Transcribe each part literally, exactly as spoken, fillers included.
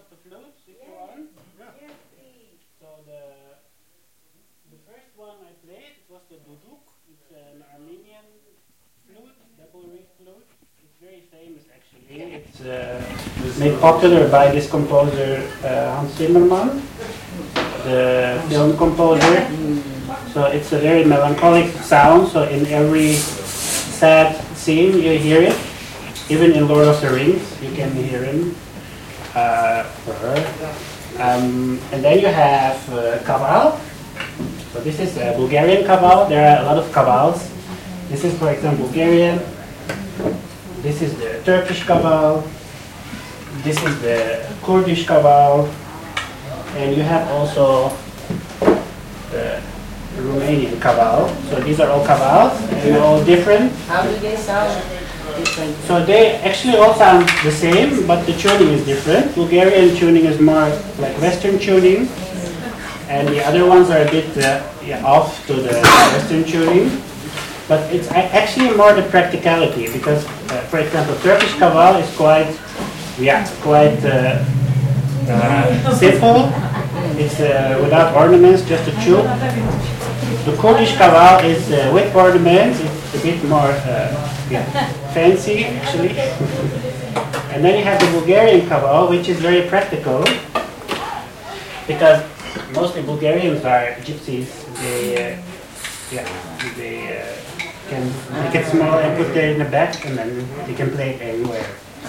of the flutes if you want. Yeah. Yes, please. So the the first one I played it was the duduk. It's an Armenian flute, double reed flute. It's very famous actually. It's uh, made popular by this composer uh, Hans Zimmermann, the film composer. So it's a very melancholic sound. So in every sad scene you hear it. Even in Lord of the Rings, you can hear him. Uh, for her. Um, and then you have uh, kaval. So this is a Bulgarian kaval. There are a lot of kavals. This is, for example, Bulgarian. This is the Turkish kaval. This is the Kurdish kaval. And you have also the Romanian kaval. So these are all kavals, and they're all different. How do they sound? Different. So they actually all sound the same, but the tuning is different. Bulgarian tuning is more like Western tuning, and the other ones are a bit uh, yeah, off to the Western tuning. But it's actually more the practicality, because, uh, for example, Turkish kaval is quite, yeah, quite uh, uh, simple. It's uh, without ornaments, just a tube. The Kurdish kaval is uh, with ornaments. It's a bit more uh, yeah, fancy, actually. And then you have the Bulgarian kaval, which is very practical, because mostly Bulgarians are gypsies. They, uh, yeah, they uh, can make it small and put it in the back, and then they can play it anywhere.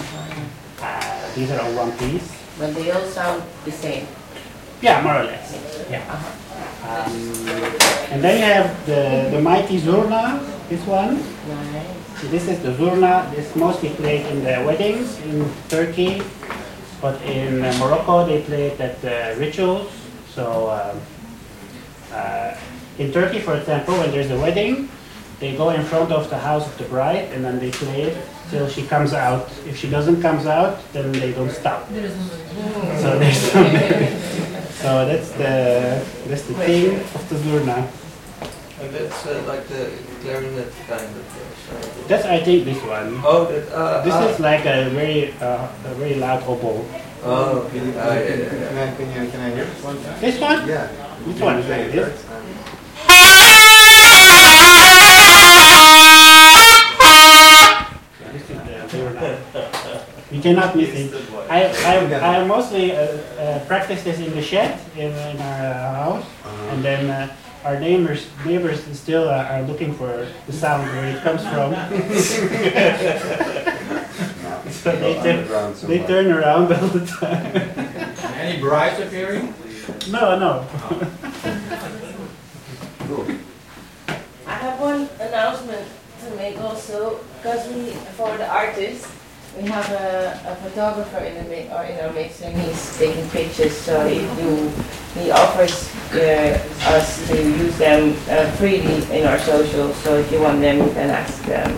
Uh, these are all one piece. But they all sound the same. Yeah, more or less. Yeah. Um, and then you have the, the mighty zurna, this one. Nice. So this is the zurna. This mostly played in the weddings in Turkey, but in uh, Morocco they play it at uh, rituals. So um, uh, in Turkey, for example, when there's a wedding, they go in front of the house of the bride and then they play it till she comes out. If she doesn't comes out, then they don't stop. So there's some So that's the that's the thing of the zurna. And that's uh, like the clarinet kind of sound. That's I think this one. Oh, that. Uh, This uh, is like a very uh, a very loud oboe. Oh, Can you, uh, yeah, yeah, can, yeah. I, can, you, can I hear this one? This one? Yeah. Which one is like this? This is the zurna. You cannot miss it. I I, I mostly uh, uh, practice this in the shed in, in our uh, house, Uh-huh. and then uh, our neighbors neighbors still uh, are looking for the sound where it comes from. So they, turn, they turn around all the time. Any brides appearing? No, no. I have one announcement to make also, because we, for the artist, we have a, a photographer in the mi- or in our mix, and he's taking pictures. So if you, he offers uh, us to use them uh, freely in our socials. So if you want them, you can ask them.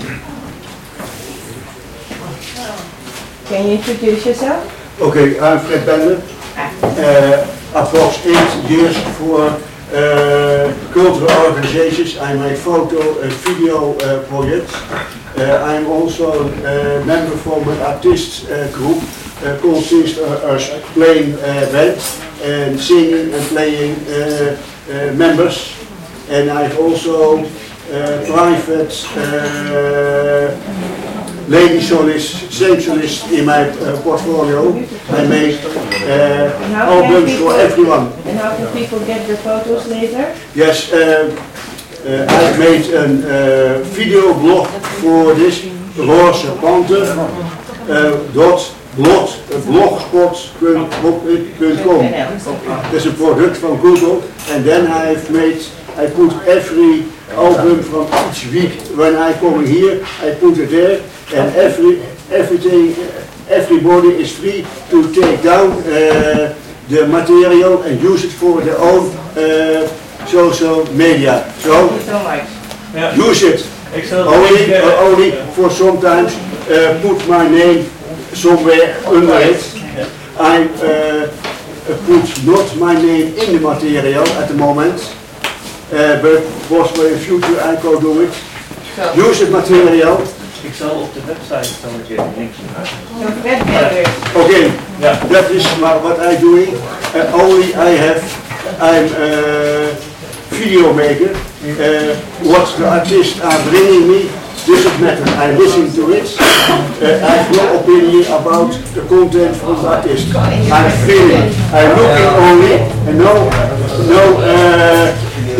Can you introduce yourself? Okay, I'm Fred Bender. Uh, approx eight years for uh, cultural organizations. I make photo and video uh, projects. Uh, I'm also a member from an artist uh, group uh, consists of us playing uh, band and singing and playing uh, uh, members. And I've also uh, private uh, lady solist, same solist in my uh, portfolio. I make uh, albums for everyone. And how can people get the photos later? Yes, uh, uh, I've made a uh, video blog for this, Roze Panter, uh, dot blog, blogspot dot com. That's a product from Google, and then I've made, I put every album from each week when I come here, I put it there, and every everything, everybody is free to take down uh, the material and use it for their own uh, social media. So, Thank you so much. Yeah. use it. Only, uh, only for sometimes uh, put my name somewhere under it. I uh, put not my name in the material at the moment, uh, but possibly in future I can do it. So, Use the material Ik zal op de website zal ik je links maken. Okay, Yeah. that is what, what I'm doing. Uh, only I have, I'm a video maker. Uh, what the artists are bringing me doesn't matter. I listen to it. Uh, I have no opinion about the content from the artist. I'm feeling, I'm looking only, and no, no, uh,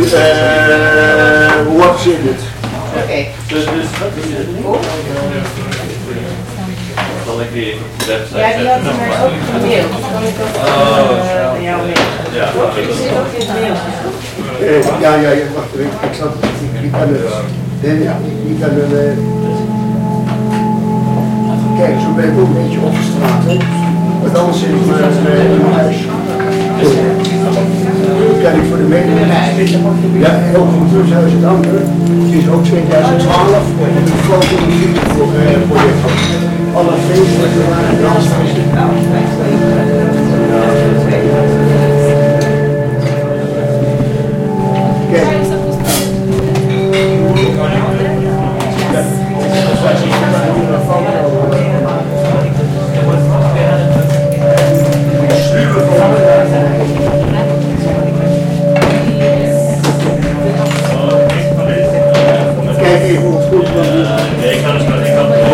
uh, what's in it. Oké. Dus, dus wat is het? Zal ik die website Ja, die had zetten? mij ook gemaild. Kan ik ook Oh, uh, jou mailen? Ja, Ik zit ook in het mail. Uh, ja, ja, ja, wacht even. Ik zat, ik, ik kan het, nee, ja, ik, ik kan het, uh, kijk, zo ben ik ook een beetje op de straat, hè. Want anders zit ik maar uh, in mijn huis. Nu kan ik voor de medewerkers, ja, en ook voor het Beurshuis het andere, het is ook twintig twaalf, een foto en video project. Alle feesten waren en dansfeesten. Kijk even hoe het goed was. Nee, ik kan het niet. Ik kan het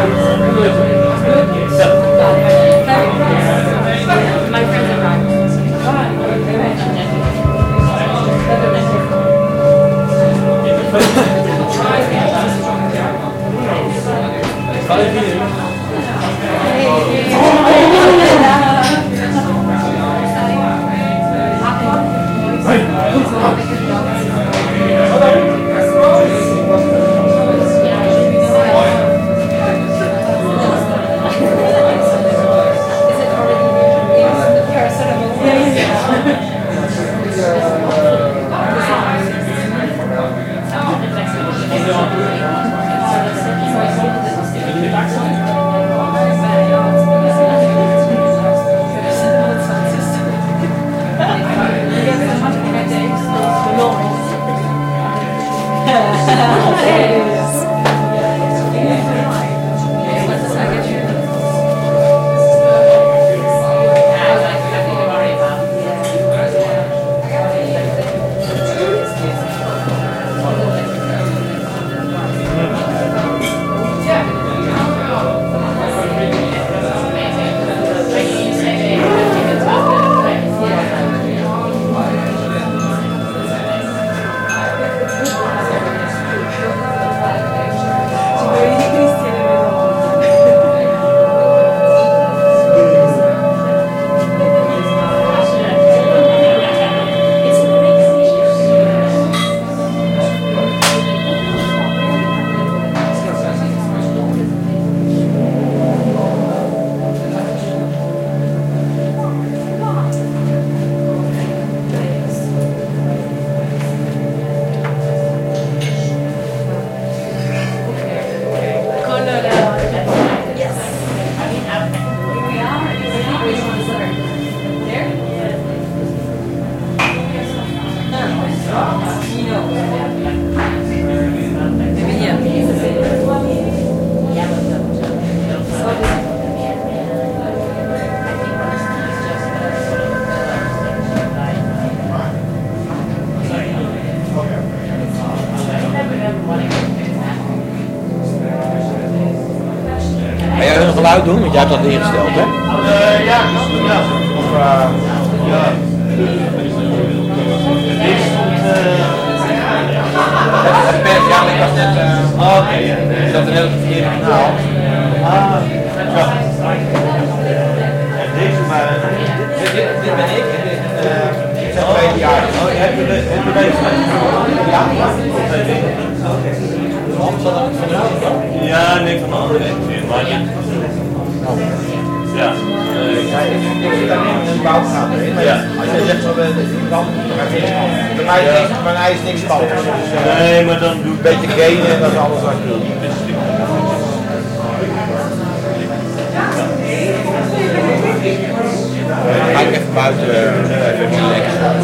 My friends are Geluid doen, want jij hebt dat ingesteld, hè? Uh, ja, ja. Of, uh, ja. Deze stond... Het pers, ja, ik was net... Uh, oh, oké, okay, ja. Ik zat een hele verkeerde kanaal. Ah, zo. En deze maar... Dit, dit, dit ben ik en dit uh, ik zat twee jaar. Oh, heb je de, heb je deze met Ja, ja. Oké. Anders had ik van de auto. Ja, nee, van de andere kant. Maar ja. Ja. Uh, Ja, ik zit daar in een bouwkamer in. Maar ja. Als jij zegt van de kant, dan ga ik bij mij is niks, bij mij is niks spannend. Dus, uh, nee, maar dan doe een beetje gainen en dat is alles wat ik wil. Dan ga ik even buiten, uh, even relaxen.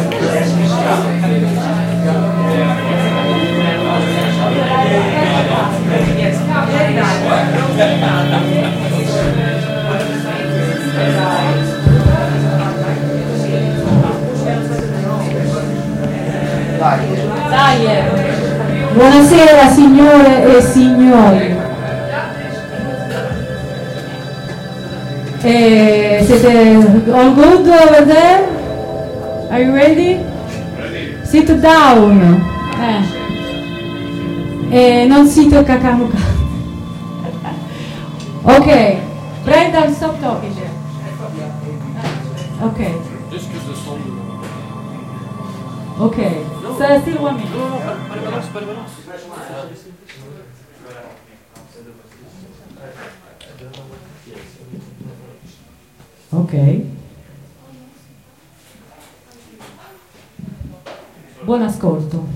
Buonasera signore e signori. Eh, siete all good over there? Are you ready? Sit down. Eh. Eh, non si tocca camuca. Ok. Brendan, stop talking there. Ok. Ok. So still one minute. Ok. Buon ascolto.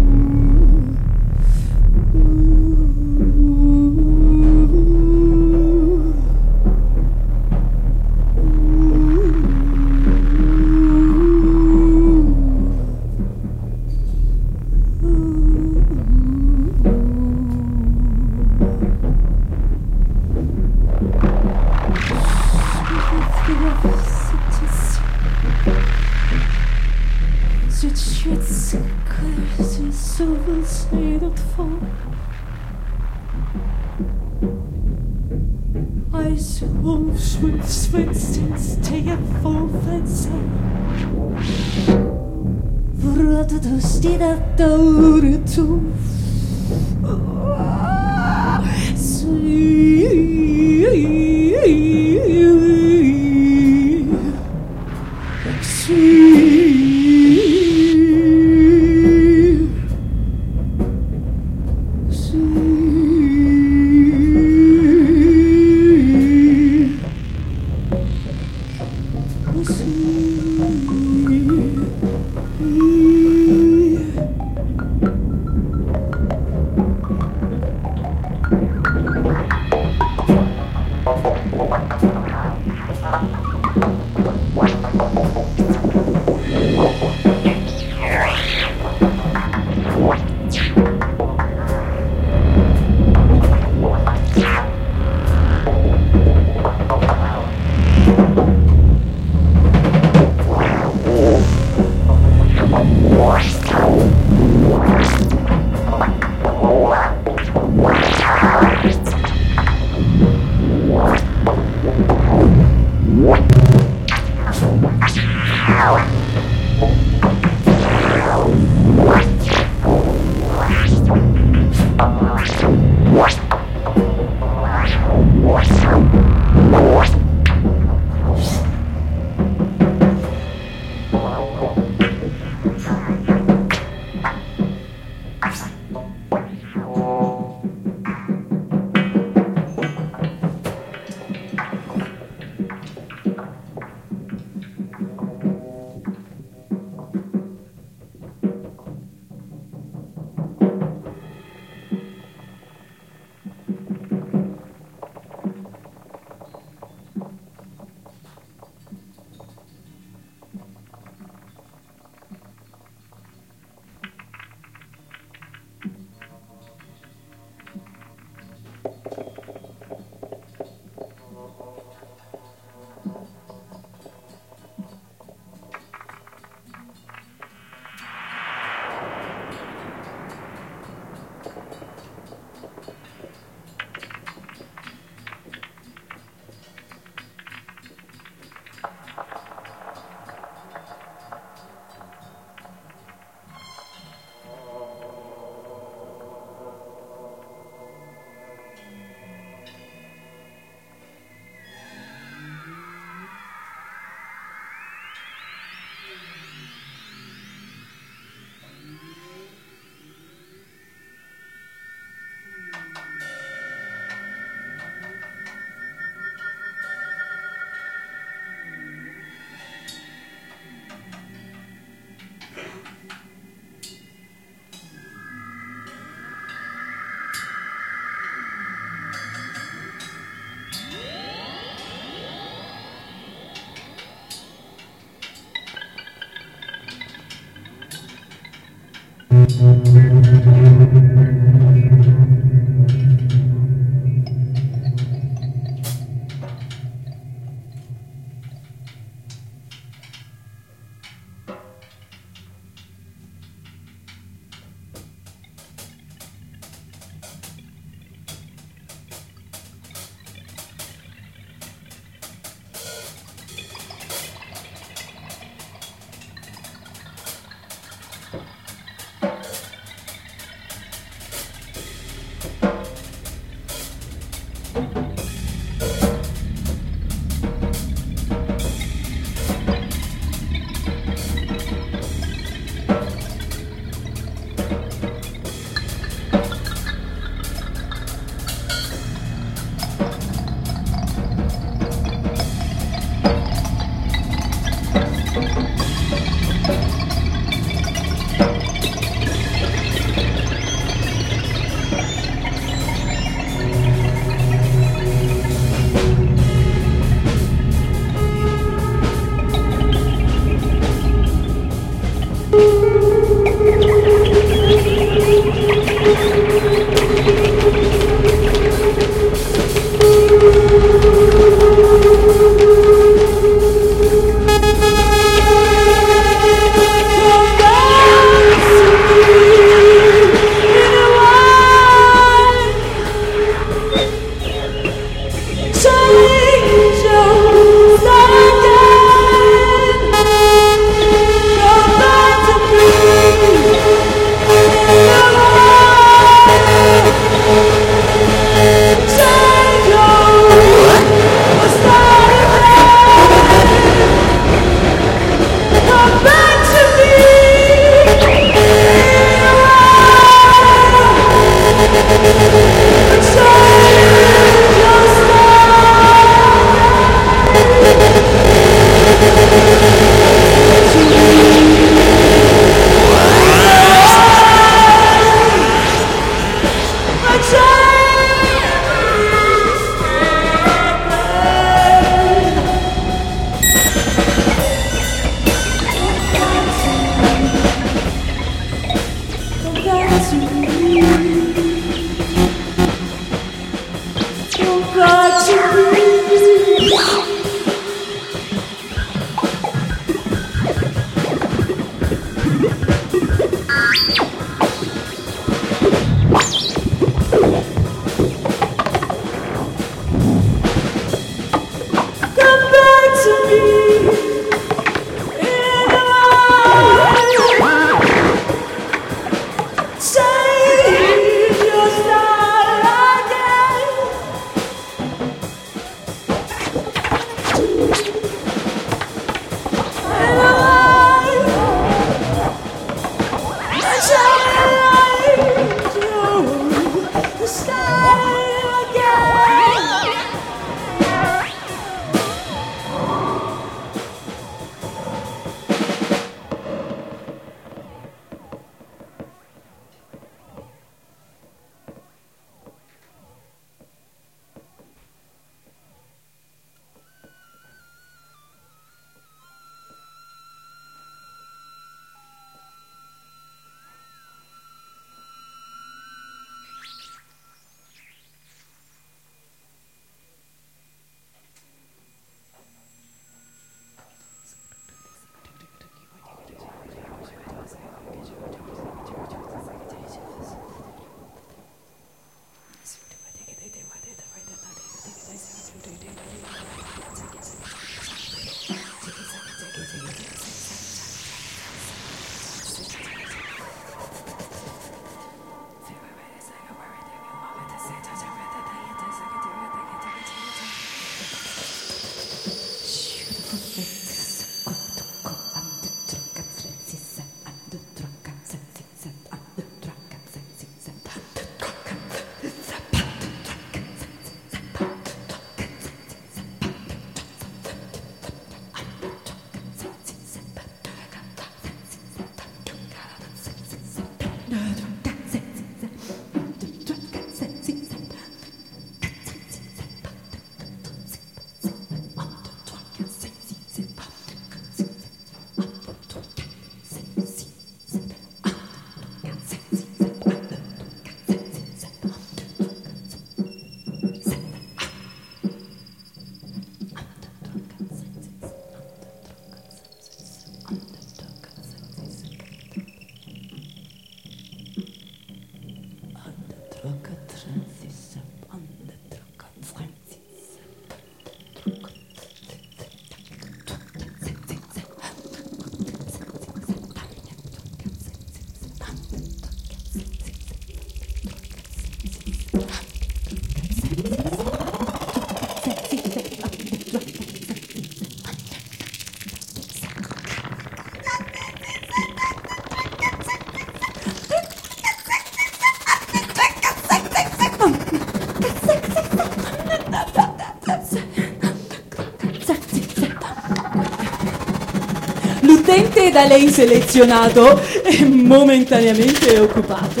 L'utente da lei selezionato è momentaneamente occupato.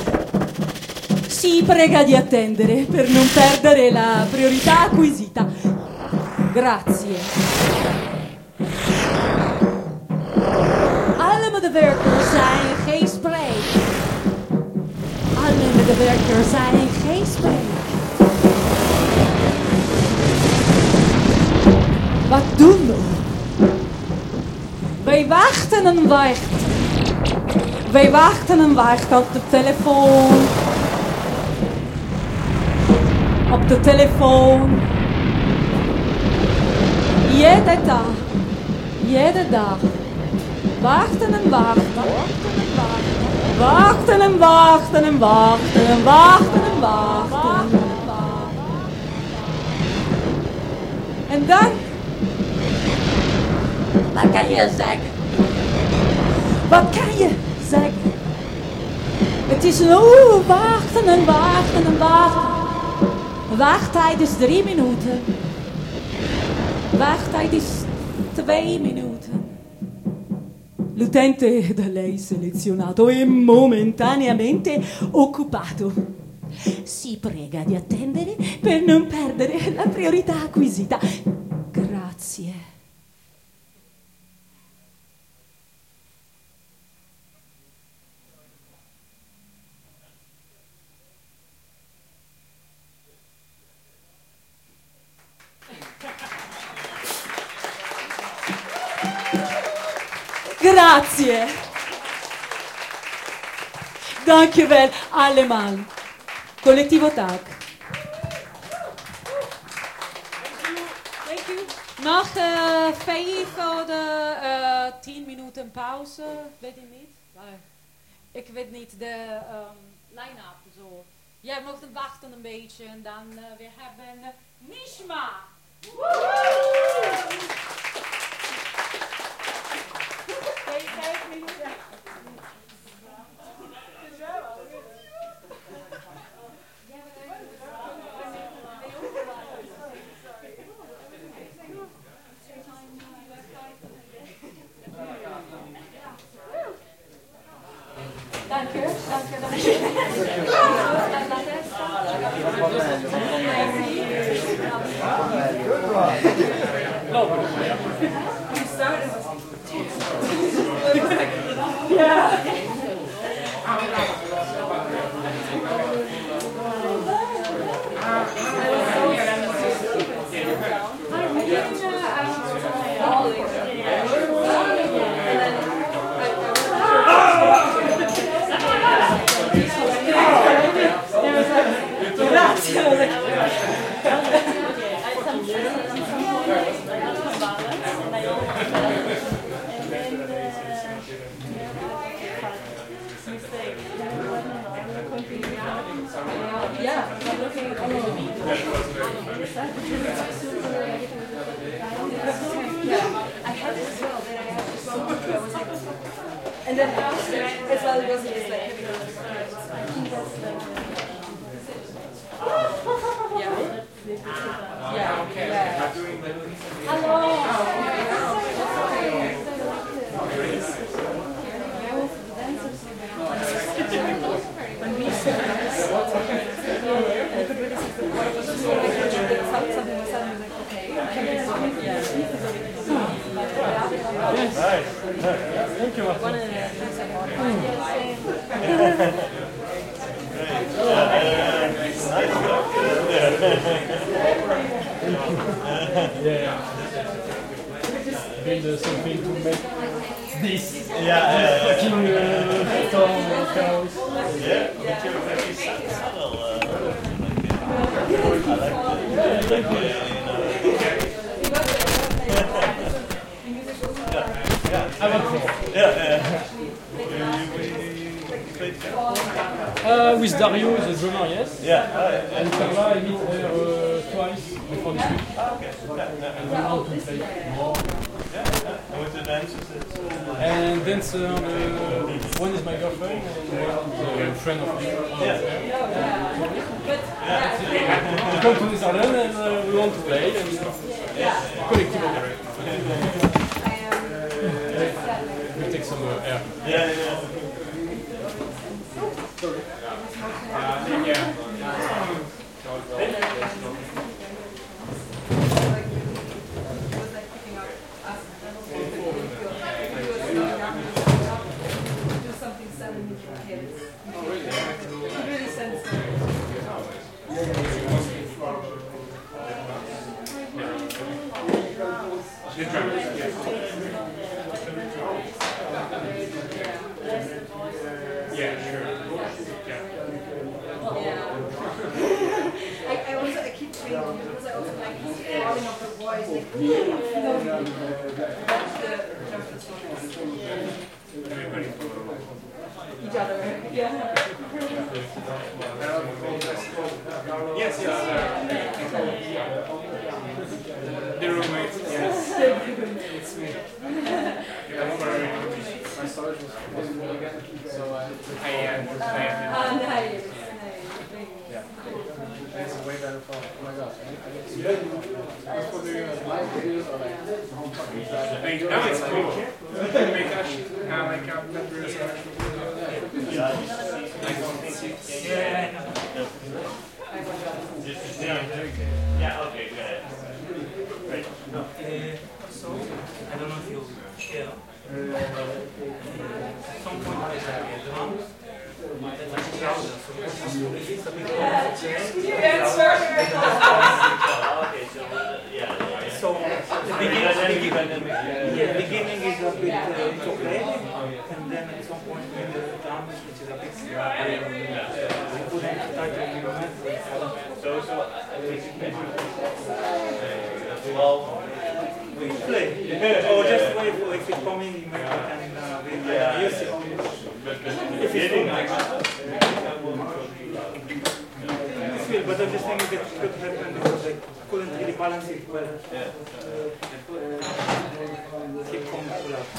Si prega di attendere per non perdere la priorità acquisita. Grazie. Alle medewerkers zijn geen spreek. Alle medewerkers zijn geen spreek. Wat doen we? Wij wachten en wachten. Wij wachten en wachten op de telefoon. Op de telefoon. Jede dag. Jede dag. Wachten en wachten. Wachten en wachten en wachten en wachten en wachten. En dan... Wat kan je zeggen? Wat kan je zeggen? Het is een oeh, wachten en wachten en wachten. Wachttijd is drie minuten. Wachttijd is twee minuten. L'utente da lei selezionato è momentaneamente occupato. Si prega di attendere per non perdere la priorità acquisita. Grazie. Grazie. Dankjewel allemaal. Collettivo Taak. Thank you. Nog uh, vijf of de uh, tien minuten pauze. Weet ik niet. Maar ik weet niet de um, line-up zo. Jij mocht wachten een beetje en dan uh, we hebben Nishma. Vijf minuten. Dank je, dank je, dank je. Ja. Grazie. And that house as well was just like having a I think that's the yeah. Yeah, okay. Yeah. Hello. When we said I could really see the water was so like something was suddenly like, okay, yeah. Nice. Nice. Thank you. One and yeah. Build something to make this. Yeah, yeah, yeah. Fucking uh, storm cows. Yeah, but you're very subtle. Uh, I like the, like the, you know. Yeah, I want to. Yeah, yeah. Uh, with Dario, the drummer, yes. Yeah. Uh, and Carla, I meet her uh, twice before this week. Ah, okay. And we want to play more. Yeah. And with the dancers, it's, uh, and dancer, uh, one is my girlfriend and one is a friend of mine. Yeah. Yeah. We come to this island and uh, we want to play and yeah. Collective operate. We take some uh, air. Yeah, yeah. Yeah, yeah. do something sudden with your kids. Oh, really? It really sends them. Yeah, sure. I, I also I keep thinking because I also like the falling of the voice, like you know, that's the each other. Yeah. Yes, yes. The roommates, yes. It's me. Yeah, sorry. My storage was full again, so I I am. Ah, nice. Yeah. It's way better for, oh my gosh. As for the live videos or like home parties. Now it's cool. You can make a uh, like a peppers or yeah. Yeah, okay, good. Right. Uh, so, I don't know if you'll share. Uh, some point I have drums. So the beginning, yeah, beginning is a bit uh, chocolate, and then at some point with the drums, which is a bit we couldn't touch the environment. So so well, we play, or just wait for if it's coming, maybe we can uh, we, uh, use it. If it's coming, it's good, but I'm just thinking that could happen because I couldn't really balance it well. Yeah. Uh, keep coming full up.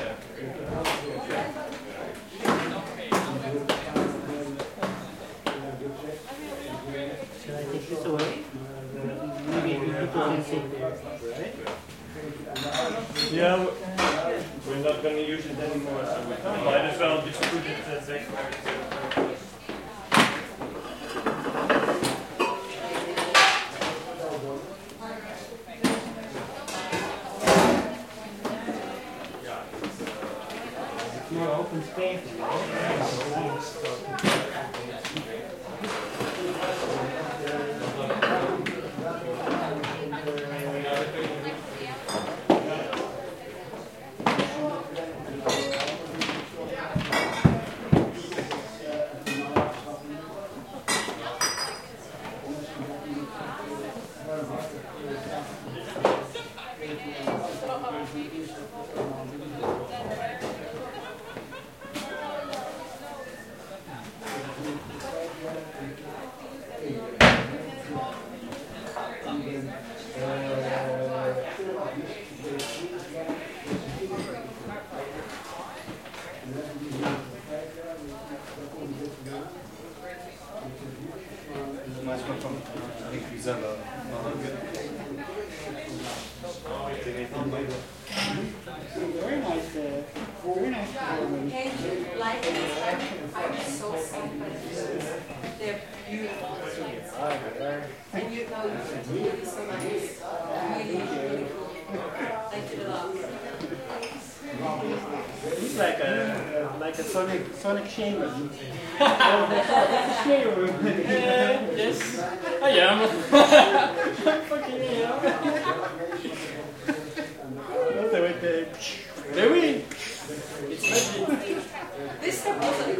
Shall I take this away? Maybe people can see it, right? Yeah, we're not going to use it anymore, so we might as well distribute it as a more open space. Very nice, uh, very nice performance. Can you like it? I'm, I'm so sad, but they're beautiful. And you know, you're really so nice. Really, really cool. Thank you a lot. He's like a like a Sonic Sonic shaman. Uh, yes, I am. Fucking yeah. Mais oui. It's magic. This step wasn't.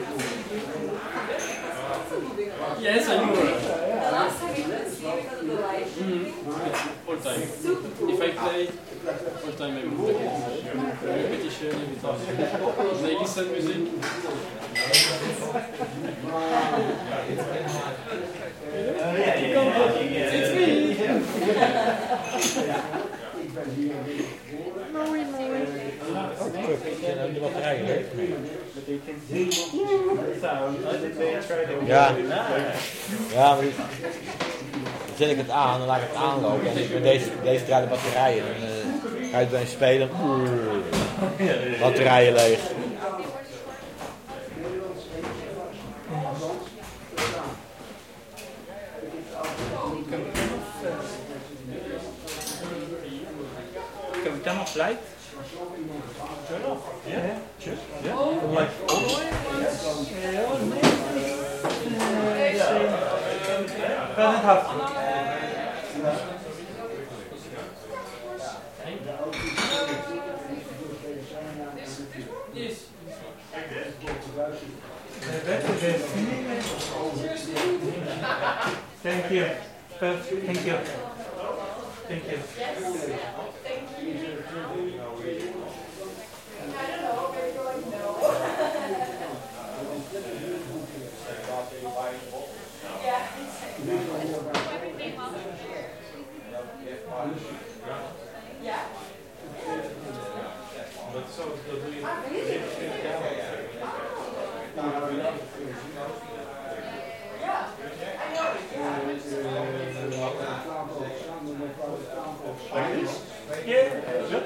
Yes, I know. The last time you could see because of the light. Mm-hmm. All time. If I play, all time I move. Repetition every time. When I listen music. It's me. De batterijen leeg. Ja, ja, maar dan zet ik het aan, dan laat ik het aanlopen en ik, deze, deze draait de batterijen. En uh, ga je het eens spelen, oeh, batterijen leeg. Can we turn off light? Turn off? Yeah, sure. Yeah. Oh. Like all the way? Doesn't have to. Yes. Thank you. Perfect. Thank you. Thank you. Like this? Yeah. Good.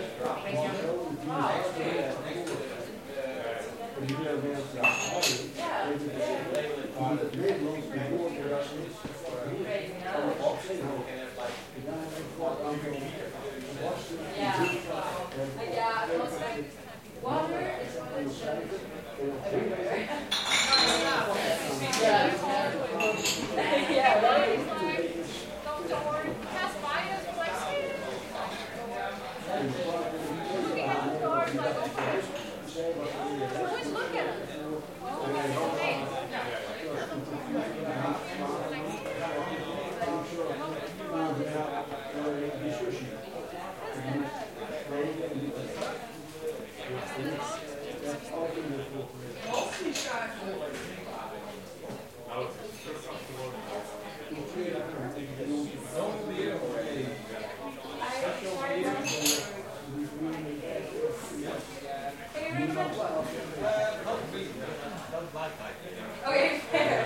Okay, fair.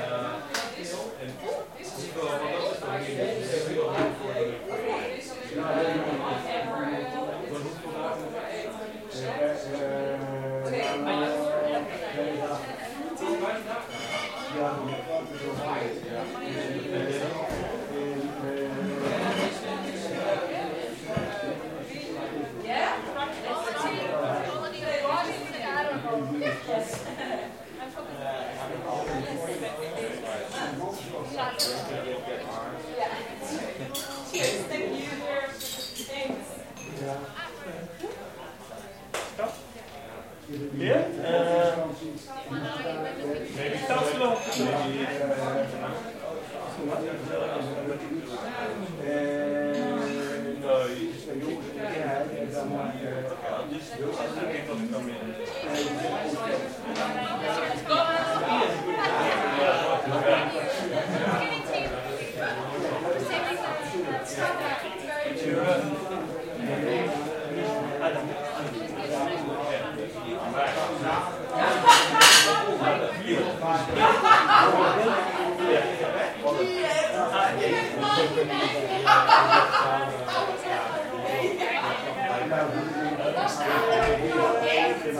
Cheers, thank you. Thanks. Yeah? Uh, maybe sounds slow. Maybe. No, you just Yeah.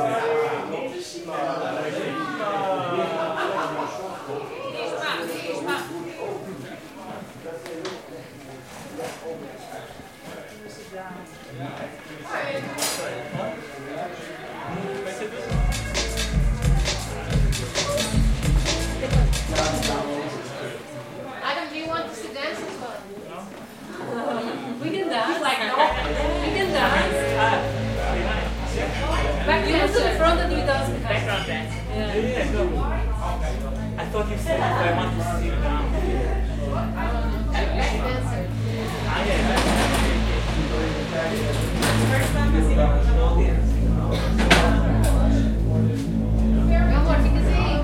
Adam, do you want us to dance as well? We can dance. Like, no. We can dance. Back you move to the front and you dance behind. Background dance. Yeah. Yeah, go. I thought you said if I want to sit down. Ah, yeah. First time I see an audience. Come on, we can sing.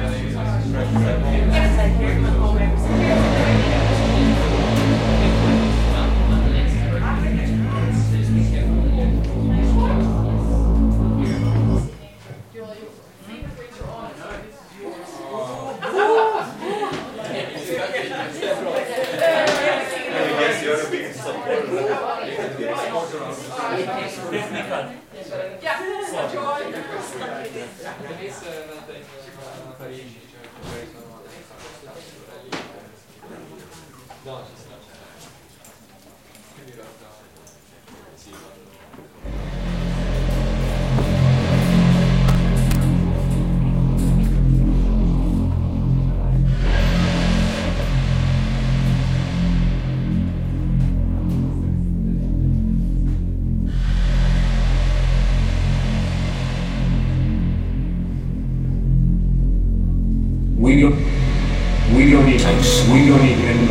We don't, we don't even, we don't even,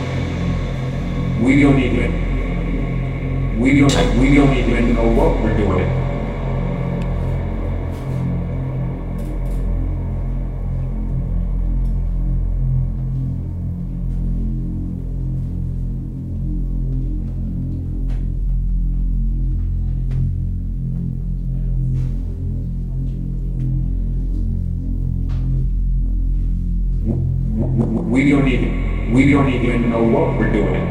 we don't even, we don't, we don't even know what we're doing. We don't even, we don't even know what we're doing.